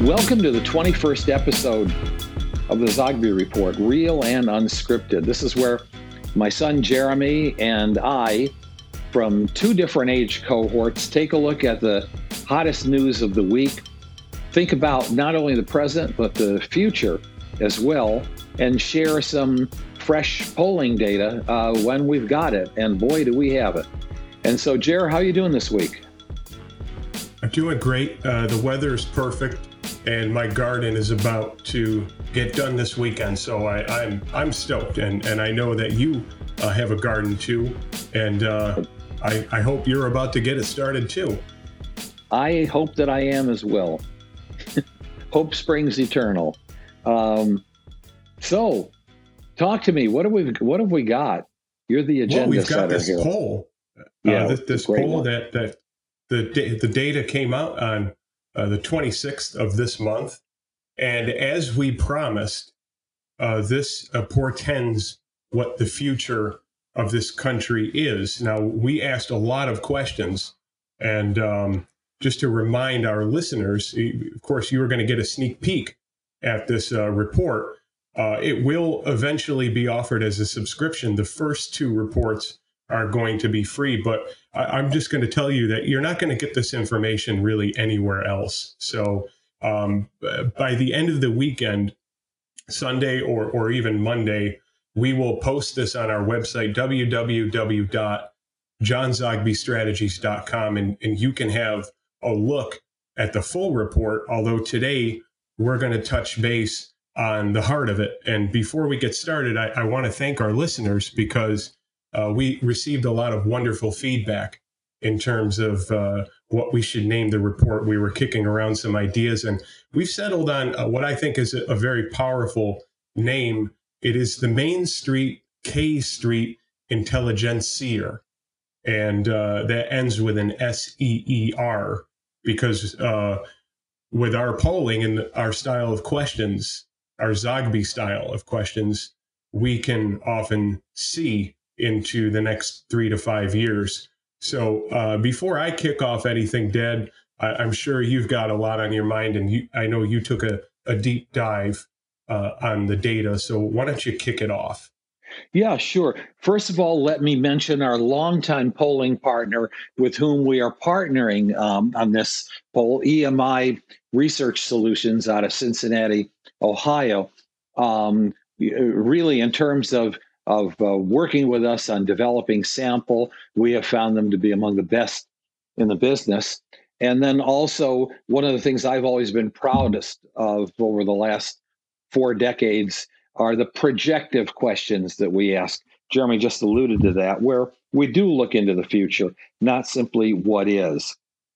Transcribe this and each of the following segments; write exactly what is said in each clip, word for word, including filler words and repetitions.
Welcome to the twenty-first episode of the Zogby Report, Real and Unscripted. This is where my son Jeremy and I, from two different age cohorts, take a look at the hottest news of the week, think about not only the present, but the future as well, and share some fresh polling data uh, when we've got it. And boy, do we have it. And so, Jer, how are you doing this week? I'm doing great. Uh, the weather is perfect, and my garden is about to get done this weekend. So I, I'm I'm stoked, and, and I know that you uh, have a garden too, and uh, I, I hope you're about to get it started too. I hope that I am as well. Hope springs eternal. Um, so, talk to me. What have we What have we got? You're the agenda well, we've got setter this here. poll. Yeah, uh, this, this poll one. that that the the data came out on uh, the twenty-sixth of this month, and as we promised, uh, this uh, portends what the future of this country is. Now, we asked a lot of questions, and um, just to remind our listeners, of course, you are going to get a sneak peek at this uh, report. Uh, it will eventually be offered as a subscription. The first two reports are going to be free, but I, I'm just going to tell you that you're not going to get this information really anywhere else. So um, by the end of the weekend, Sunday or, or even Monday, we will post this on our website, w w w dot john zogby strategies dot com, and, and you can have a look at the full report, although today we're going to touch base on the heart of it. And before we get started, I, I want to thank our listeners because uh, we received a lot of wonderful feedback in terms of uh, what we should name the report. We were kicking around some ideas, and we've settled on uh, what I think is a, a very powerful name. It is the Main Street K Street Intelligencer, and uh, that ends with an S E E R, because uh, with our polling and our style of questions, our Zogby style of questions, we can often see into the next three to five years. So uh, before I kick off anything, Dad, I, I'm sure you've got a lot on your mind, and you, I know you took a, a deep dive uh, on the data. So why don't you kick it off? Yeah, sure. First of all, let me mention our longtime polling partner with whom we are partnering um, on this poll, E M I Research Solutions out of Cincinnati, Ohio. Um, really, in terms of of uh, working with us on developing sample, we have found them to be among the best in the business. And then also, one of the things I've always been proudest of over the last four decades are the projective questions that we ask. Jeremy just alluded to that, where we do look into the future, not simply what is.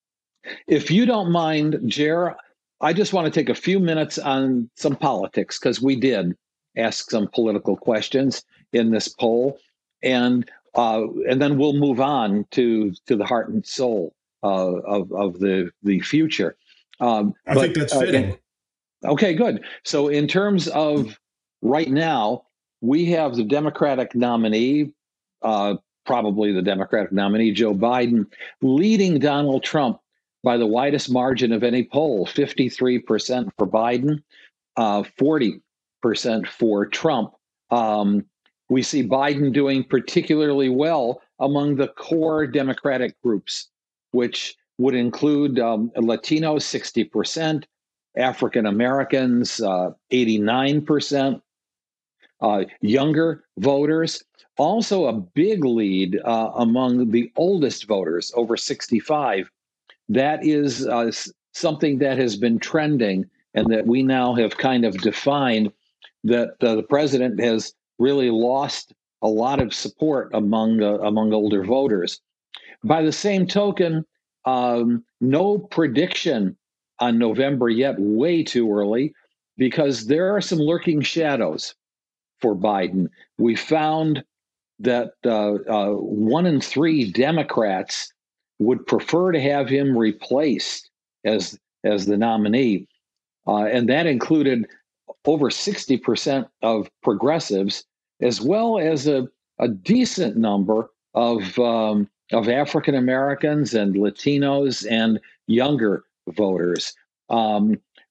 If you don't mind, Jer, I just want to take a few minutes on some politics, because we did ask some political questions in this poll, and uh, and then we'll move on to to the heart and soul uh, of of the the future. Um, I but, think that's fitting. Uh, in, okay, good. So in terms of right now, we have the Democratic nominee, uh, probably the Democratic nominee, Joe Biden, leading Donald Trump by the widest margin of any poll, fifty-three percent for Biden, uh, forty percent for Trump. Um, we see Biden doing particularly well among the core Democratic groups, which would include um, Latinos, sixty percent, African Americans, uh, eighty-nine percent, uh, younger voters. Also a big lead uh, among the oldest voters, over sixty-five. That is uh, something that has been trending, and that we now have kind of defined that uh, the president has really lost a lot of support among uh, among older voters. By the same token, um, no prediction on November yet, way too early, because there are some lurking shadows for Biden. We found that uh, uh, one in three Democrats would prefer to have him replaced as as the nominee, uh, and that included over sixty percent of progressives, as well as a, a decent number of um, of African Americans and Latinos and younger voters. Um,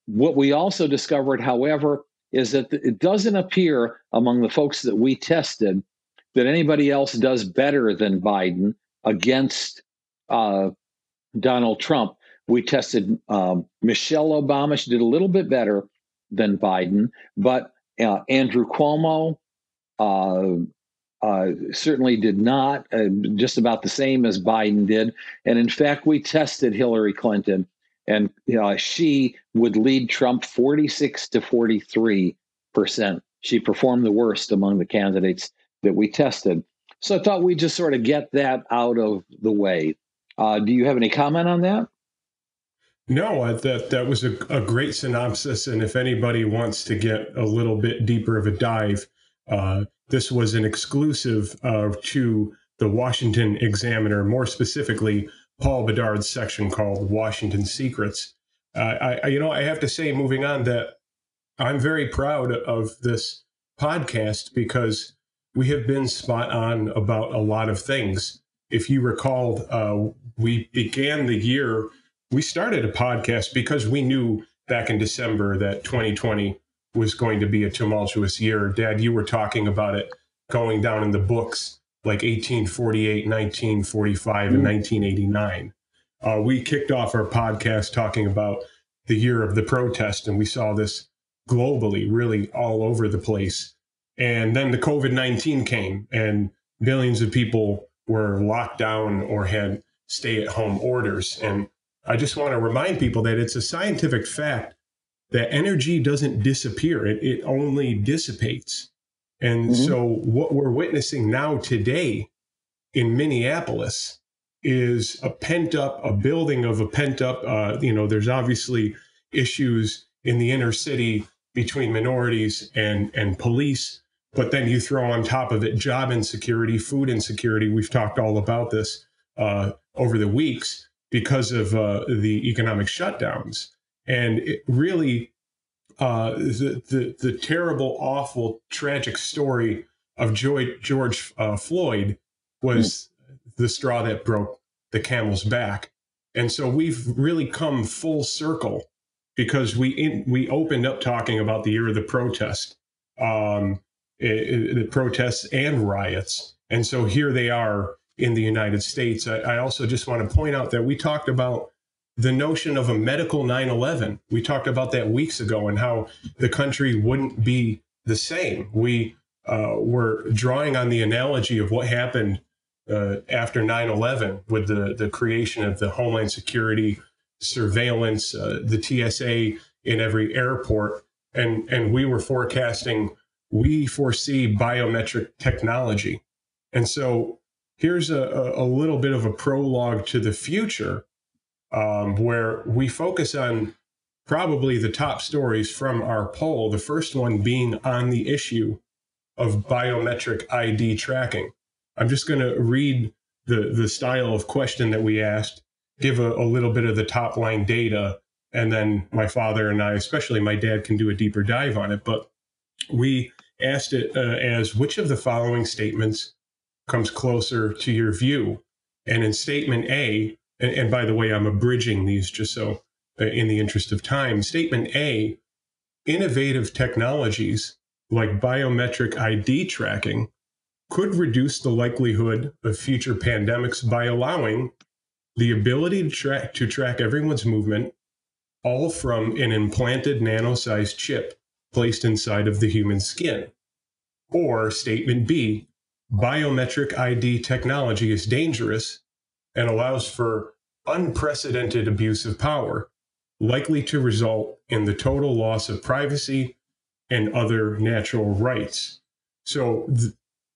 what we also discovered, however, is that it doesn't appear among the folks that we tested that anybody else does better than Biden against uh, Donald Trump. We tested um, Michelle Obama. She did a little bit better than Biden, but uh, Andrew Cuomo uh, uh, certainly did not, uh, just about the same as Biden did. And in fact, we tested Hillary Clinton, and you know, she would lead Trump forty-six to forty-three percent. She performed the worst among the candidates that we tested. So I thought we'd just sort of get that out of the way. Uh, do you have any comment on that? No, uh, that that was a, a great synopsis. And if anybody wants to get a little bit deeper of a dive, uh, this was an exclusive uh, to the Washington Examiner, more specifically, Paul Bedard's section called Washington Secrets. Uh, I, I, you know, I have to say, moving on, that I'm very proud of this podcast because we have been spot on about a lot of things. If you recall, uh, we began the year, we started a podcast because we knew back in December that twenty twenty was going to be a tumultuous year. Dad, you were talking about it going down in the books like eighteen forty-eight, nineteen forty-five, and nineteen eighty-nine. Uh, we kicked off our podcast talking about the year of the protest, and we saw this globally, really all over the place. And then the COVID nineteen came, and millions of people were locked down or had stay-at-home orders. And I just want to remind people that it's a scientific fact that energy doesn't disappear. It, it only dissipates. And mm-hmm. so what we're witnessing now today in Minneapolis is a pent up, a building of a pent up, uh, you know, there's obviously issues in the inner city between minorities and, and police. But then you throw on top of it job insecurity, food insecurity. We've talked all about this uh, over the weeks because of uh, the economic shutdowns. And it really, uh, the, the the terrible, awful, tragic story of George, George uh, Floyd was mm. the straw that broke the camel's back. And so we've really come full circle because we in, we opened up talking about the year of the protest, um, it, it, the protests and riots. And so here they are in the United States. I, I also just want to point out that we talked about the notion of a medical nine eleven. We talked about that weeks ago and how the country wouldn't be the same. We uh, were drawing on the analogy of what happened uh, after nine eleven with the, the creation of the Homeland Security surveillance, uh, the T S A in every airport. And, and we were forecasting, we foresee biometric technology. And so here's a, a little bit of a prologue to the future, um, where we focus on probably the top stories from our poll, the first one being on the issue of biometric I D tracking. I'm just going to read the, the style of question that we asked, give a, a little bit of the top line data, and then my father and I, especially my dad, can do a deeper dive on it. But we asked it uh, as, which of the following statements comes closer to your view? And in statement A, and, and by the way, I'm abridging these just so uh, in the interest of time. Statement A, innovative technologies like biometric I D tracking could reduce the likelihood of future pandemics by allowing the ability to track, to track everyone's movement, all from an implanted nano-sized chip placed inside of the human skin. Or statement B, biometric I D technology is dangerous and allows for unprecedented abuse of power, likely to result in the total loss of privacy and other natural rights. So th-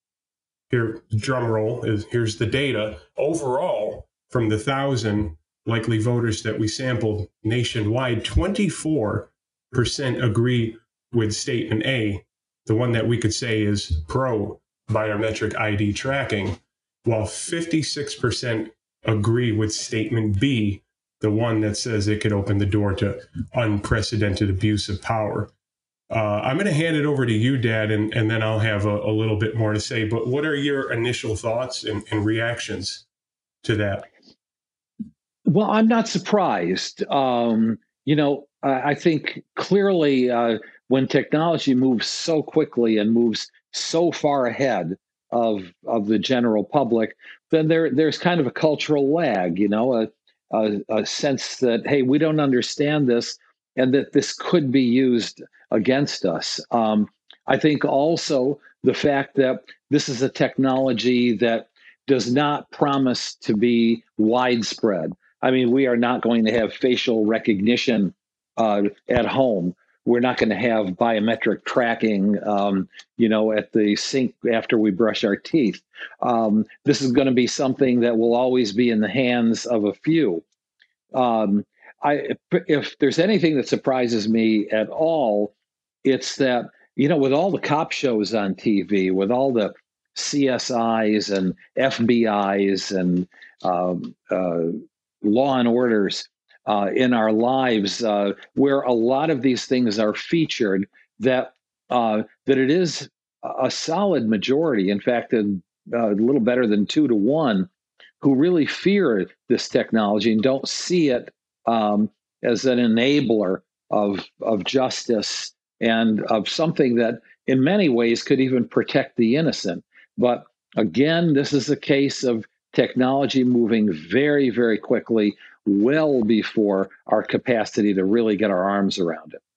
here, drum roll, is here's the data. Overall, from the thousand likely voters that we sampled nationwide, twenty-four percent agree with statement A, the one that we could say is pro biometric I D tracking, while fifty-six percent agree with statement B, the one that says it could open the door to unprecedented abuse of power. Uh, I'm going to hand it over to you, Dad, and, and then I'll have a, a little bit more to say. But what are your initial thoughts and, and reactions to that? Well, I'm not surprised. Um, you know, I I think clearly uh, when technology moves so quickly and moves so far ahead of of the general public, then there there's kind of a cultural lag, you know, a, a, a sense that hey, we don't understand this, and that this could be used against us. Um, I think also the fact that this is a technology that does not promise to be widespread. I mean, we are not going to have facial recognition uh, at home. We're not going to have biometric tracking, um, you know, at the sink after we brush our teeth. Um, this is going to be something that will always be in the hands of a few. Um, I, if there's anything that surprises me at all, it's that, you know, with all the cop shows on T V, with all the C S Is and F B Is and um, uh, law and orders uh, in our lives, uh, where a lot of these things are featured, that uh, that it is a solid majority, in fact, a, a little better than two to one, who really fear this technology and don't see it um, as an enabler of of justice and of something that, in many ways, could even protect the innocent. But again, this is a case of technology moving very, very quickly, well before our capacity to really get our arms around it.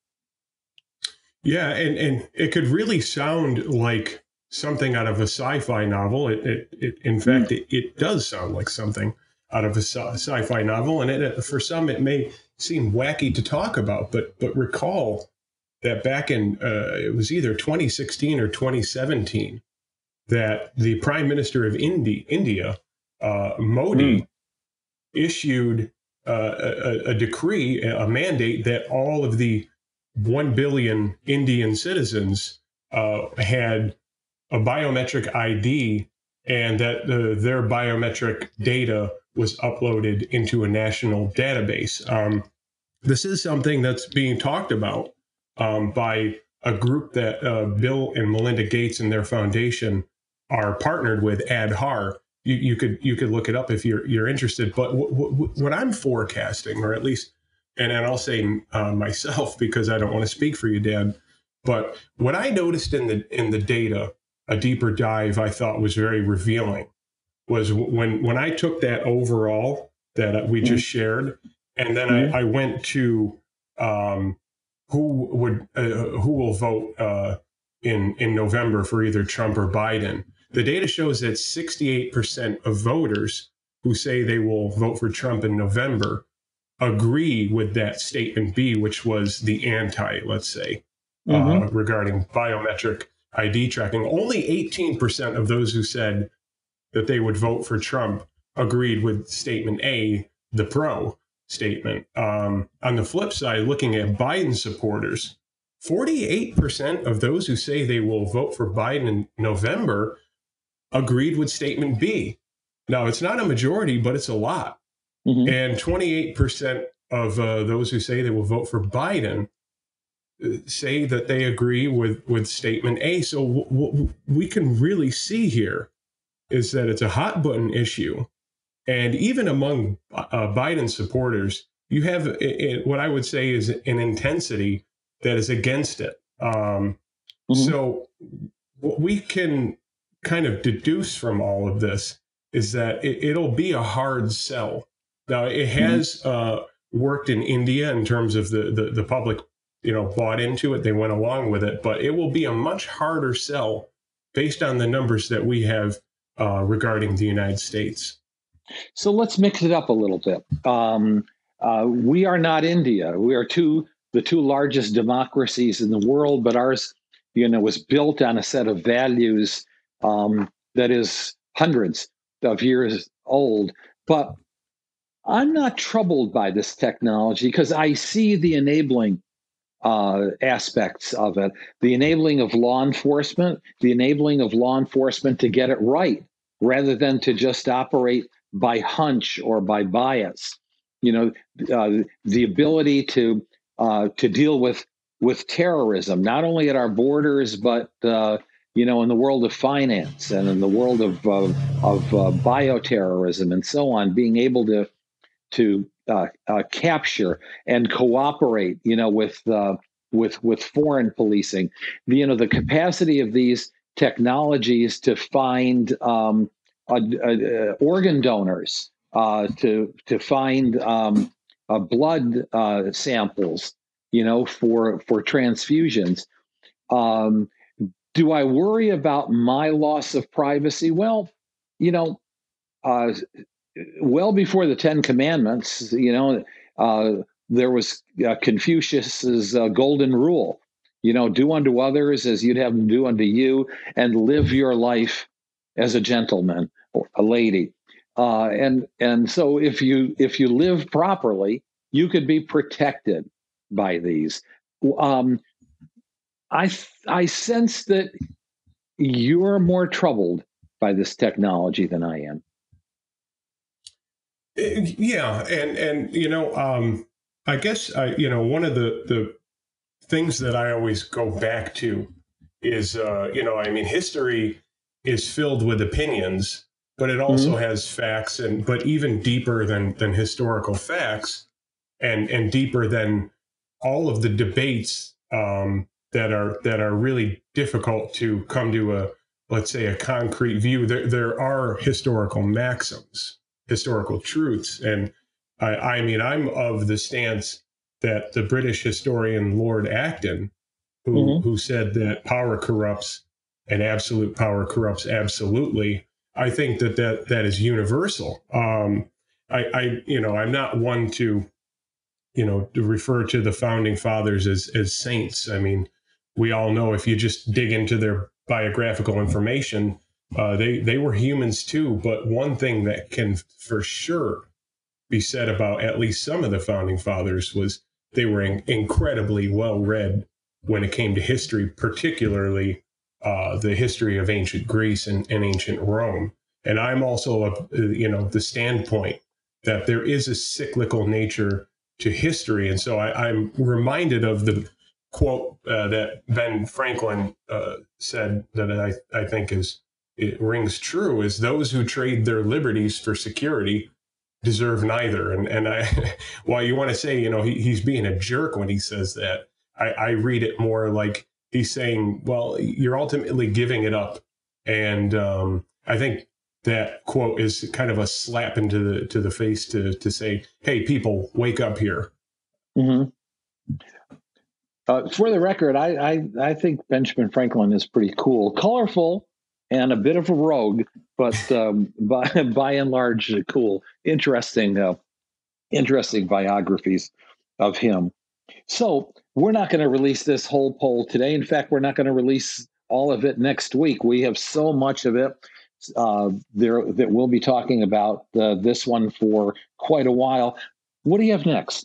Yeah, and, and it could really sound like something out of a sci-fi novel. It, it, it in fact, Mm. it, it does sound like something out of a sci- sci-fi novel, and it, for some, it may seem wacky to talk about. But but recall that back in uh, it was either twenty sixteen or twenty seventeen that the Prime Minister of Indi- India, uh, Mm. Modi, issued uh, a, a decree, a mandate that all of the one billion Indian citizens uh, had a biometric I D, and that uh, their biometric data was uploaded into a national database. Um, this is something that's being talked about um, by a group that uh, Bill and Melinda Gates and their foundation are partnered with, Aadhaar. You, you could you could look it up if you're you're interested. But w- w- what I'm forecasting, or at least, and, and I'll say uh, myself because I don't want to speak for you, Dan, but what I noticed in the in the data, a deeper dive I thought was very revealing, was when when I took that overall that we Mm. just shared, and then I, Mm. I went to um, who would uh, who will vote uh, in in November for either Trump or Biden. The data shows that sixty-eight percent of voters who say they will vote for Trump in November agree with that statement B, which was the anti, let's say, Mm-hmm. uh, regarding biometric I D tracking. Only eighteen percent of those who said that they would vote for Trump agreed with statement A, the pro statement. Um, on the flip side, looking at Biden supporters, forty-eight percent of those who say they will vote for Biden in November agreed with statement B. Now, it's not a majority, but it's a lot. Mm-hmm. And twenty-eight percent of uh, those who say they will vote for Biden uh, say that they agree with, with statement A. So, w- w- we can really see here is that it's a hot button issue. And even among uh, Biden supporters, you have it, it, what I would say is an intensity that is against it. Um, Mm-hmm. so, what we can kind of deduce from all of this is that it, it'll be a hard sell. Now, it Mm-hmm. has uh, worked in India in terms of the, the, the public, you know, bought into it, they went along with it, but it will be a much harder sell based on the numbers that we have uh, regarding the United States. So let's mix it up a little bit. Um, uh, we are not India. We are two the two largest democracies in the world, but ours, you know, was built on a set of values um, that is hundreds of years old. But I'm not troubled by this technology because I see the enabling uh, aspects of it, the enabling of law enforcement, the enabling of law enforcement to get it right rather than to just operate by hunch or by bias. You know, uh, the ability to uh, to deal with with terrorism, not only at our borders, but uh, you know, in the world of finance and in the world of uh, of uh, bioterrorism and so on, being able to to uh, uh, capture and cooperate, you know, with uh, with with foreign policing. The, you know, the capacity of these technologies to find um, uh, uh, organ donors, uh, to to find um, uh, blood uh, samples, you know, for for transfusions. Um, do I worry about my loss of privacy? Well, you know, uh, well before the Ten Commandments, you know, uh, there was uh, Confucius's uh, golden rule. You know, do unto others as you'd have them do unto you, and live your life as a gentleman or a lady. Uh, and and so if you if you live properly, you could be protected by these. Um, I I sense that you're more troubled by this technology than I am. Yeah, and and you know, um, I guess I you know one of the the things that I always go back to is uh, you know I mean history is filled with opinions, but it also Mm-hmm. has facts, and but even deeper than than historical facts, and and deeper than all of the debates um, that are that are really difficult to come to a, let's say, a concrete view. There there are historical maxims, historical truths, and I, I mean I'm of the stance that the British historian Lord Acton, who Mm-hmm. who said that power corrupts and absolute power corrupts absolutely. I think that that, that is universal. Um, I, I you know I'm not one to you know, to refer to the founding fathers as as saints. I mean, we all know if you just dig into their biographical information, uh, they they were humans too. But one thing that can for sure be said about at least some of the founding fathers was they were in, incredibly well read when it came to history, particularly uh, the history of ancient Greece and, and ancient Rome. And I'm also of you know the standpoint that there is a cyclical nature to history, and so I, I'm reminded of the quote uh, that Ben Franklin uh, said that I, I think is it rings true: is those who trade their liberties for security deserve neither. And and I, while you want to say, you know, he, he's being a jerk when he says that, I, I read it more like he's saying, well, you're ultimately giving it up. And um, I think that quote is kind of a slap into the to the face to to say, hey, people, wake up here. Mm-hmm. Uh, for the record, I, I I think Benjamin Franklin is pretty cool, colorful, and a bit of a rogue, but um, by by and large, cool, interesting, uh, interesting biographies of him. So we're not going to release this whole poll today. In fact, we're not going to release all of it next week. We have so much of it uh, there that we'll be talking about uh, this one for quite a while. What do you have next?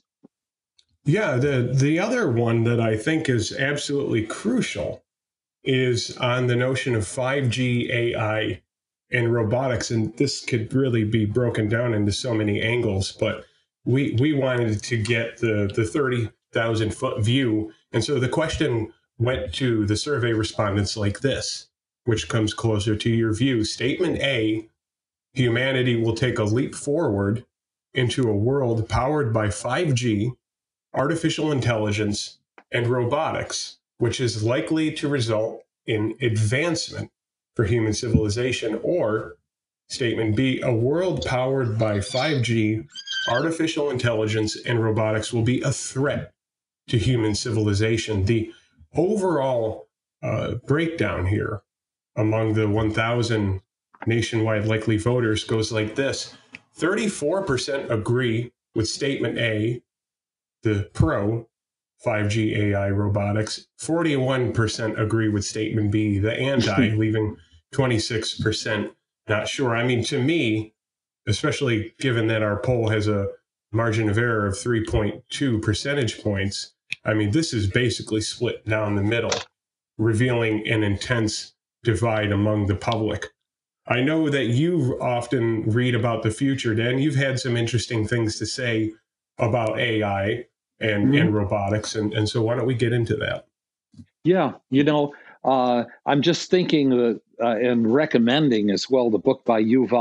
Yeah, the the other one that I think is absolutely crucial is on the notion of five G A I and robotics, and this could really be broken down into so many angles, but we we wanted to get the the thirty thousand foot view, and so the question went to the survey respondents like this, which comes closer to your view. Statement A: humanity will take a leap forward into a world powered by five G, artificial intelligence, and robotics, which is likely to result in advancement for human civilization. Or statement B: a world powered by five G, artificial intelligence, and robotics will be a threat to human civilization. The overall uh, breakdown here among the one thousand nationwide likely voters goes like this: thirty-four percent agree with statement A, the pro five G A I robotics. forty-one percent agree with statement B, the anti, leaving twenty-six percent not sure. I mean, to me, especially given that our poll has a margin of error of three point two percentage points, I mean, this is basically split down the middle, revealing an intense divide among the public. I know that you often read about the future, Dan. You've had some interesting things to say about A I and, Mm-hmm. and robotics. And, and so why don't we get into that? Yeah, you know, uh, I'm just thinking that, uh, and recommending as well the book by Yuval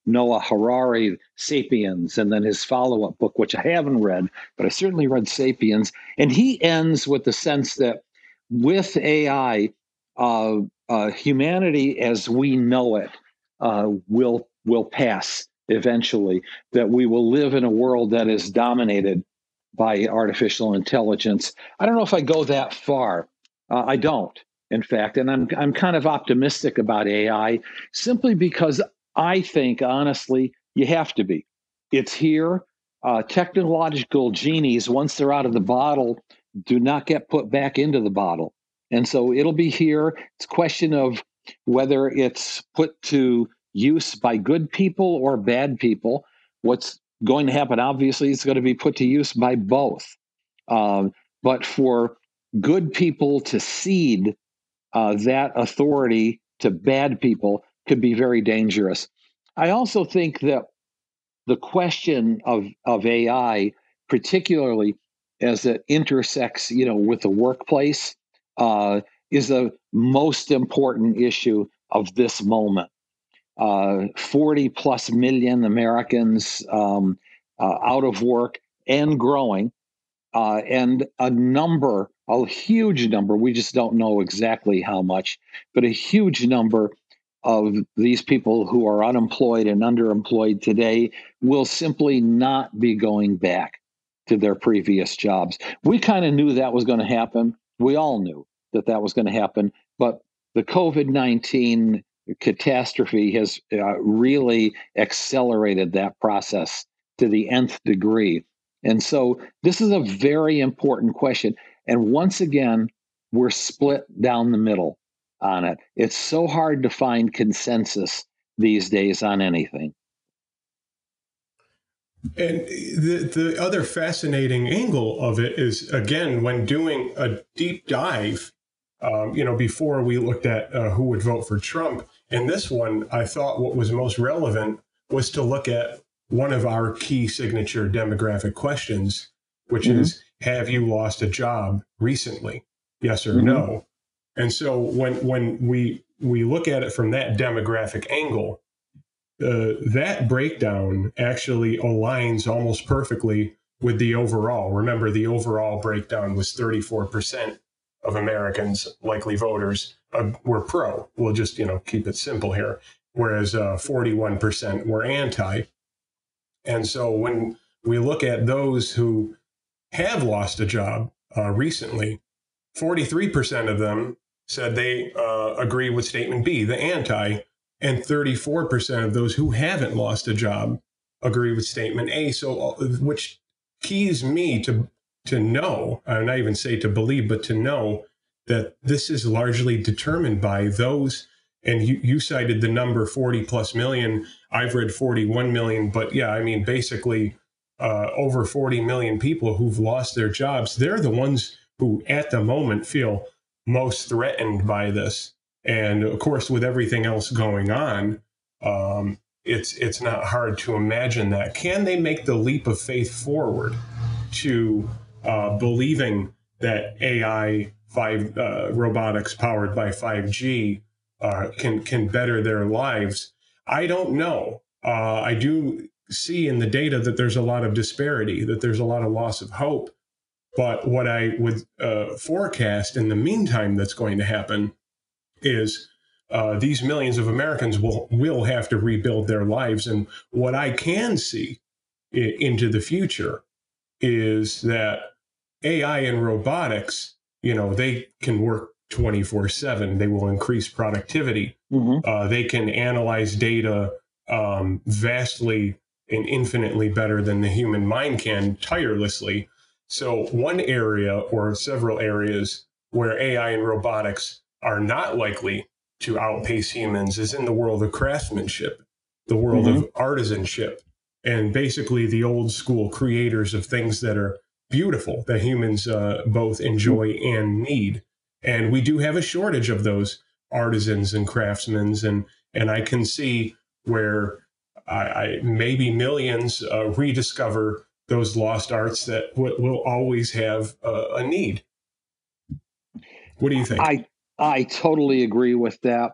Noah Harari, Sapiens, and then his follow up book, which I haven't read, but I certainly read Sapiens. And he ends with the sense that with A I, uh, uh, humanity as we know it uh, will will pass eventually. That we will live in a world that is dominated by artificial intelligence. I don't know if I go that far. Uh, I don't, in fact, and I'm I'm kind of optimistic about A I simply because I think, honestly, you have to be. It's here. Uh, technological genies, once they're out of the bottle, do not get put back into the bottle. And so it'll be here. It's a question of whether it's put to use by good people or bad people. What's going to happen, obviously, it's going to be put to use by both. Um, but for good people to cede uh, that authority to bad people could be very dangerous. I also think that the question of, of A I, particularly as it intersects, you know, with the workplace, uh, is the most important issue of this moment. Uh, forty plus million Americans um, uh, out of work and growing, uh, and a number, a huge number, we just don't know exactly how much, but a huge number of these people who are unemployed and underemployed today will simply not be going back to their previous jobs. We kind of knew that was going to happen. We all knew that that was going to happen, but the COVID nineteen catastrophe has uh, really accelerated that process to the nth degree. And so this is a very important question. And once again, we're split down the middle on it. It's so hard to find consensus these days on anything. And the the other fascinating angle of it is, again, when doing a deep dive, um, you know, before we looked at uh, who would vote for Trump, in this one, I thought what was most relevant was to look at one of our key signature demographic questions, which mm-hmm. is, have you lost a job recently? Yes or mm-hmm. no? And so when when we we look at it from that demographic angle, Uh, that breakdown actually aligns almost perfectly with the overall. Remember, the overall breakdown was thirty-four percent of Americans, likely voters, uh, were pro. We'll just, you know, keep it simple here. Whereas uh, forty-one percent were anti. And so when we look at those who have lost a job uh, recently, forty-three percent of them said they uh, agree with statement B, the anti, and thirty-four percent of those who haven't lost a job agree with statement A. So, which keys me to to know, uh, not even say to believe, but to know that this is largely determined by those. And you, you cited the number forty plus million. I've read forty-one million, but yeah, I mean, basically uh, over forty million people who've lost their jobs. They're the ones who at the moment feel most threatened by this. And of course, with everything else going on, um, it's it's not hard to imagine that. Can they make the leap of faith forward to uh, believing that A I, five uh, robotics powered by five G uh, can can better their lives? I don't know. Uh, I do see in the data that there's a lot of disparity, that there's a lot of loss of hope. But what I would uh, forecast in the meantime that's going to happen is uh, these millions of Americans will will have to rebuild their lives. And what I can see I- into the future is that A I and robotics, you know, they can work twenty-four seven. They will increase productivity. Mm-hmm. Uh, they can analyze data um, vastly and infinitely better than the human mind can, tirelessly. So one area or several areas where A I and robotics are not likely to outpace humans is in the world of craftsmanship, the world mm-hmm. of artisanship, and basically the old school creators of things that are beautiful, that humans uh, both enjoy mm-hmm. and need. And we do have a shortage of those artisans and craftsmen, and and I can see where I, I maybe millions uh, rediscover those lost arts that w- will always have uh, a need. What do you think? I I totally agree with that.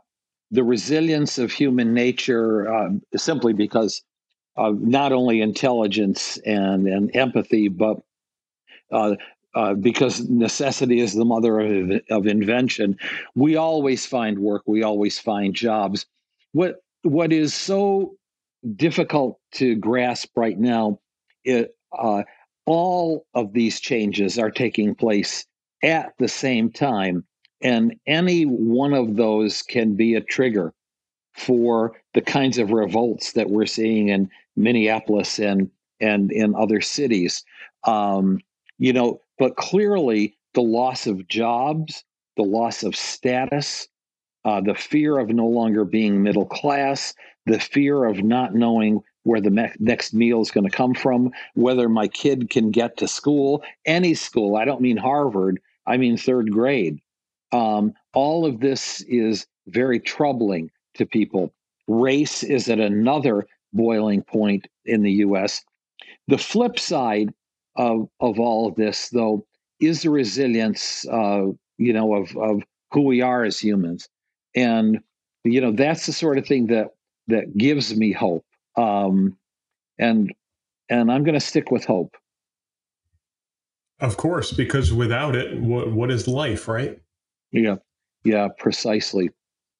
the resilience of human nature, uh, simply because of not only intelligence and, and empathy, but uh, uh, because necessity is the mother of, of invention. We always find work. We always find jobs. What what is so difficult to grasp right now, it, uh, all of these changes are taking place at the same time, and any one of those can be a trigger for the kinds of revolts that we're seeing in Minneapolis and and in other cities. Um, you know, but clearly the loss of jobs, the loss of status, uh, the fear of no longer being middle class, the fear of not knowing where the me- next meal is going to come from, whether my kid can get to school, any school. I don't mean Harvard, I mean third grade. Um, all of this is very troubling to people. Race is at another boiling point in the U S. The flip side of, of all of this, though, is the resilience, uh, you know, of, of who we are as humans. And, you know, that's the sort of thing that, that gives me hope. Um, and, and I'm going to stick with hope. Of course, because without it, what, what is life, right? Yeah. Yeah, precisely.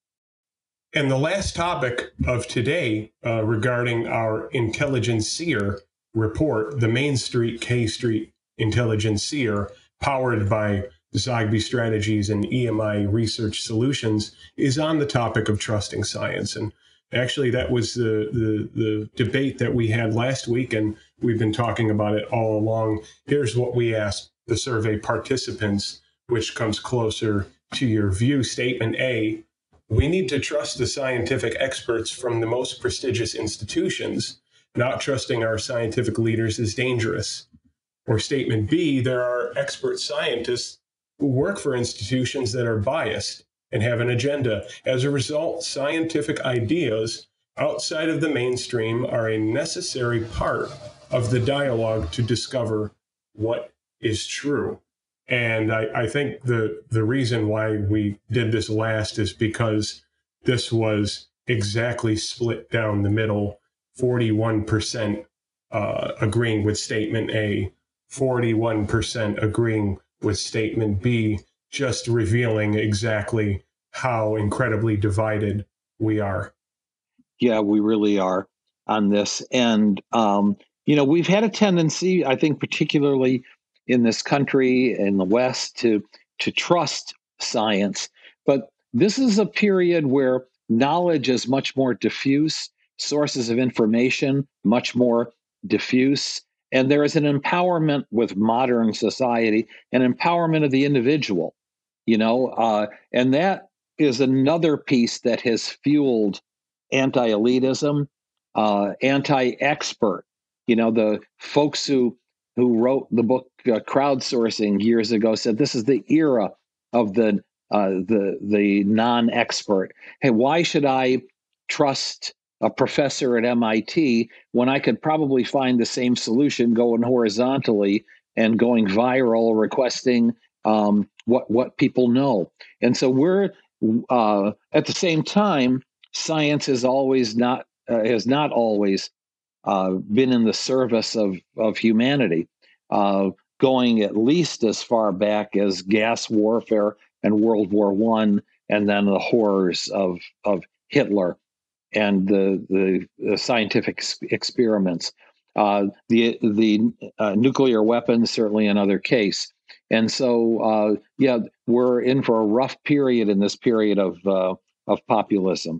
And the last topic of today, uh, regarding our Intelligencer report, the Main Street K Street Intelligencer, powered by Zogby Strategies and E M I Research Solutions, is on the topic of trusting science. And actually, that was the, the, the debate that we had last week, and we've been talking about it all along. Here's what we asked the survey participants, which comes closer to your view. Statement A: we need to trust the scientific experts from the most prestigious institutions. Not trusting our scientific leaders is dangerous. Or statement B: there are expert scientists who work for institutions that are biased and have an agenda. As a result, scientific ideas outside of the mainstream are a necessary part of the dialogue to discover what is true. And I, I think the, the reason why we did this last is because this was exactly split down the middle, forty-one percent uh, agreeing with statement A, forty-one percent agreeing with statement B, just revealing exactly how incredibly divided we are. Yeah, we really are on this. And, um, you know, we've had a tendency, I think, particularly in this country, in the West, to, to trust science. But this is a period where knowledge is much more diffuse, sources of information much more diffuse. And there is an empowerment with modern society, an empowerment of the individual, you know, uh, and that is another piece that has fueled anti-elitism, uh, anti-expert. You know, the folks who who wrote the book uh, Crowdsourcing years ago said this is the era of the uh, the the non-expert. Hey, why should I trust a professor at M I T when I could probably find the same solution going horizontally and going viral, requesting um, what what people know? And so we're uh, at the same time, science has always not uh, has not always uh, been in the service of of humanity, uh, going at least as far back as gas warfare and World War One, and then the horrors of of Hitler and the the, the scientific ex- experiments, uh, the the uh, nuclear weapons, certainly another case. And so, uh, yeah, we're in for a rough period in this period of uh, of populism.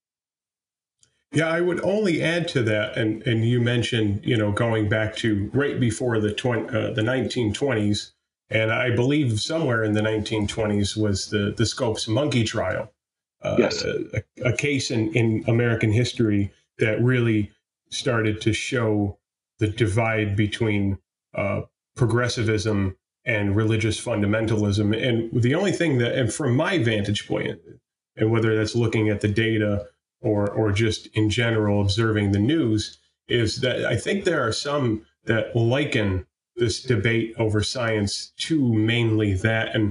Yeah, I would only add to that, and, and you mentioned, you know, going back to right before the twenty, uh, the nineteen twenties, and I believe somewhere in the nineteen twenties was the the Scopes monkey trial, uh, Yes. a, a case in, in American history that really started to show the divide between uh, progressivism and religious fundamentalism. And the only thing that, and from my vantage point, and whether that's looking at the data or or just in general observing the news, is that I think there are some that liken this debate over science to mainly that. And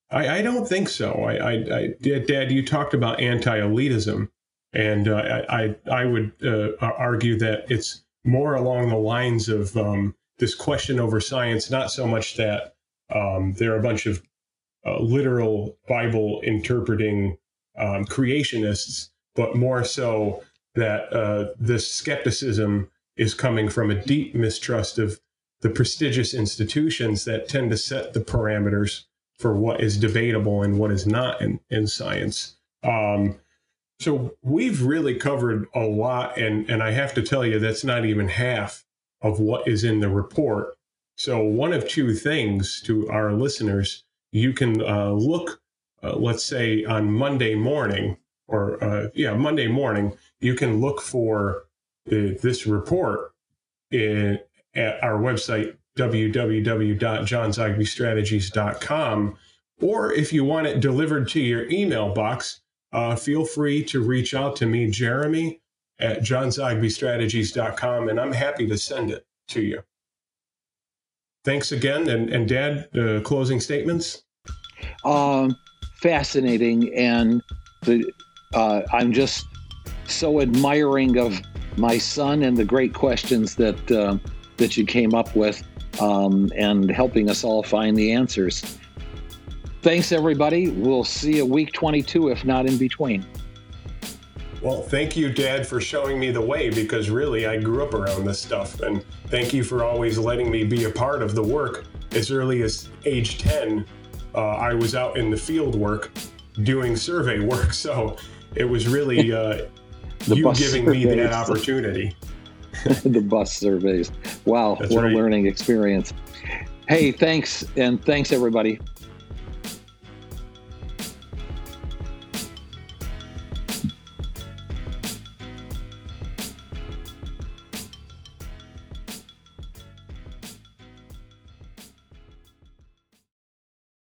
I, I don't think so. I, I, I, Dad, you talked about anti-elitism, and uh, I, I would uh, argue that it's more along the lines of um, this question over science, not so much that um, there are a bunch of uh, literal Bible interpreting um, creationists, but more so that uh, this skepticism is coming from a deep mistrust of the prestigious institutions that tend to set the parameters for what is debatable and what is not in, in science. Um, so we've really covered a lot, and, and I have to tell you, that's not even half of what is in the report. So one of two things to our listeners, you can uh, look, uh, let's say on Monday morning, or uh, yeah, Monday morning, you can look for the, this report in, at our website, w w w dot john zogby strategies dot com. Or if you want it delivered to your email box, uh, feel free to reach out to me, Jeremy, at john zogby strategies dot com, and I'm happy to send it to you. Thanks again. And, and Dad, uh, closing statements? Um, fascinating. And the uh, I'm just so admiring of my son and the great questions that uh, that you came up with, um, and helping us all find the answers. Thanks, everybody. We'll see you week twenty-two, if not in between. Well, thank you, Dad, for showing me the way, because really I grew up around this stuff. And thank you for always letting me be a part of the work. As early as age ten, uh, I was out in the field work doing survey work. So it was really uh, you giving surveys. me that opportunity. The bus surveys. Wow, That's what right. a learning experience. Hey, thanks. And thanks, everybody.